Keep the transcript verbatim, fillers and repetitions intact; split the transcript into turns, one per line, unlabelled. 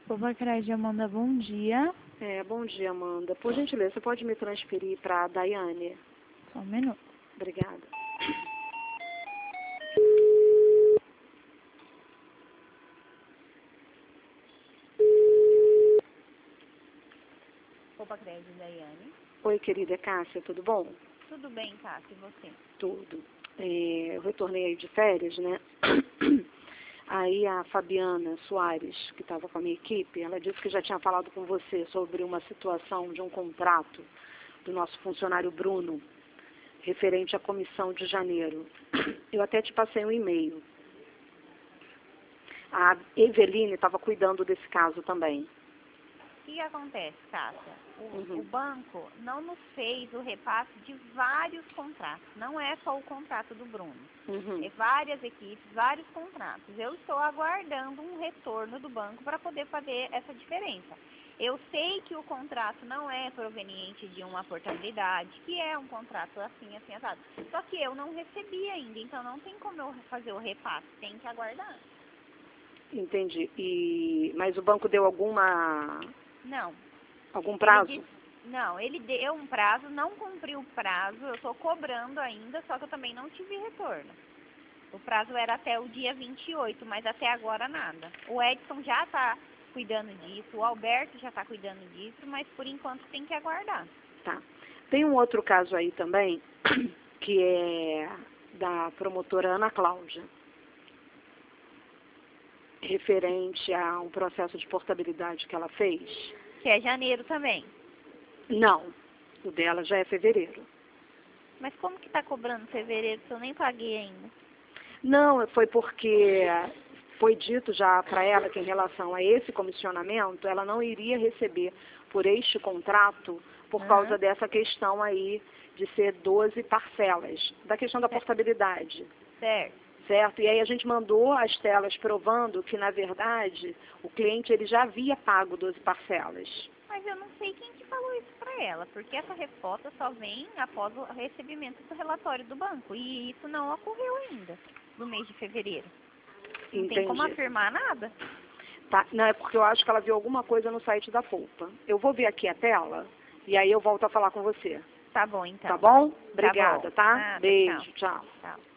Poupa Crédito, Amanda, bom dia.
É, bom dia, Amanda. Por gentileza, você pode me transferir para a Daiane?
Só um minuto.
Obrigada.
Poupa Crédito, Daiane.
Oi, querida Cássia, tudo bom?
Tudo bem, Cássia, e você?
Tudo. É, eu retornei aí de férias, né? Aí a Fabiana Soares, que estava com a minha equipe, ela disse que já tinha falado com você sobre uma situação de um contrato do nosso funcionário Bruno, referente à comissão de janeiro. Eu até te passei um e-mail. A Eveline estava cuidando desse caso também.
O que acontece, Cássia? O,
Uhum.
o banco não nos fez o repasse de vários contratos. Não é só o contrato do Bruno.
Uhum.
É várias equipes, vários contratos. Eu estou aguardando um retorno do banco para poder fazer essa diferença. Eu sei que o contrato não é proveniente de uma portabilidade, que é um contrato assim, assim, assado. Só que eu não recebi ainda, então não tem como eu fazer o repasse, tem que aguardar.
Entendi. E, mas o banco deu alguma,
Não.
algum prazo?
Ele disse, não, ele deu um prazo, não cumpriu o prazo, eu estou cobrando ainda, só que eu também não tive retorno. O prazo era até o dia vinte e oito, mas até agora nada. O Edson já está cuidando disso, o Alberto já está cuidando disso, mas por enquanto tem que aguardar.
Tá. Tem um outro caso aí também, que é da promotora Ana Cláudia, referente a um processo de portabilidade que ela fez.
Que é janeiro também.
Não, o dela já é fevereiro.
Mas como que está cobrando fevereiro se eu nem paguei ainda?
Não, foi porque foi dito já para ela que em relação a esse comissionamento, ela não iria receber por este contrato por
Uhum.
causa dessa questão aí de ser doze parcelas, da questão da portabilidade.
Certo.
Certo? E aí a gente mandou as telas provando que, na verdade, o cliente ele já havia pago doze parcelas.
Mas eu não sei quem que falou isso para ela, porque essa resposta só vem após o recebimento do relatório do banco. E isso não ocorreu ainda, no mês de fevereiro. Não
Entendi.
tem como afirmar nada.
Tá, não, é porque eu acho que ela viu alguma coisa no site da Poupa. Eu vou ver aqui a tela e aí eu volto a falar com você.
Tá bom, então.
Tá bom? Obrigada,
bom.
tá?
Nada,
Beijo,
tchau.
tchau.
Tchau.